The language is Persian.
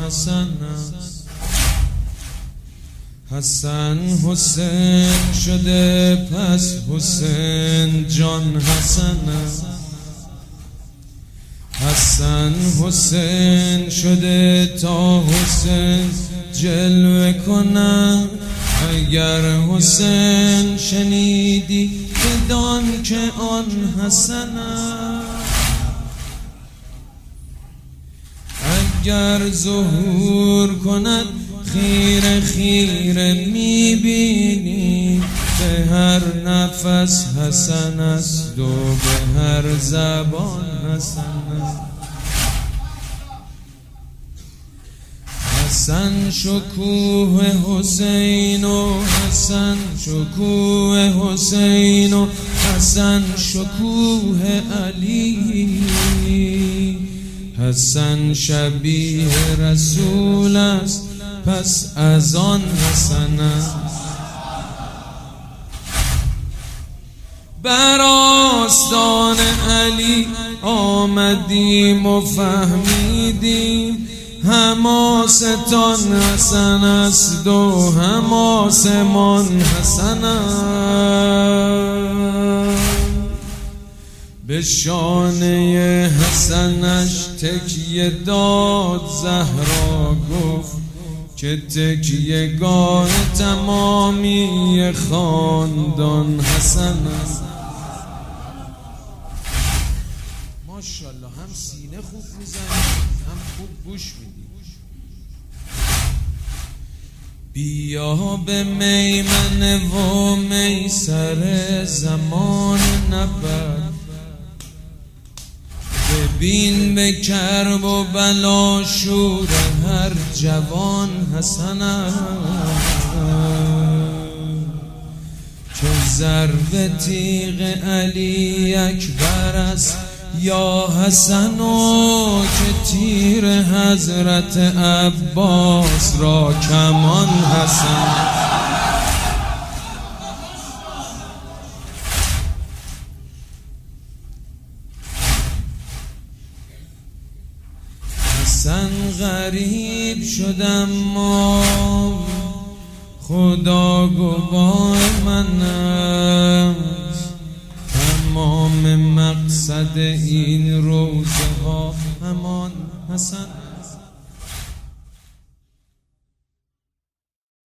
حسن است. حسن حسین شده پس حسین جان حسن است. حسن حسین شده تا حسین جلوه کند. اگر حسین شنیدی بدان که آن حسن است. اگر ظهور کند خیره خیره میبینی. به هر نفس حسن است و به هر زبان حسن است. حسن شکوه حسین و حسن شکوه حسین و حسن شکوه علی. حسن شبیه رسول است پس از آن حسن است. بر آستان علی آمدیم و فهمیدیم حماستان حسن است و حماسمان حسن است. به شانه حسنش تکیه داد زهرا گفت که تکیه گاه تمامی خاندان حسن است. ماشاءالله هم سینه خوب میزنی هم خوب گوش میدی. بیا به میمنه و میسر زمان نبرد. ببین به کرب و بلا شور هر جوان حسن است. چو ضرب تیغ علی اکبر است یا حسن و که تیر حضرت عباس را کمان حسن. حسن غریب شدم ما خدا گواه من است. تمام مقصد این روزه ها همان حسن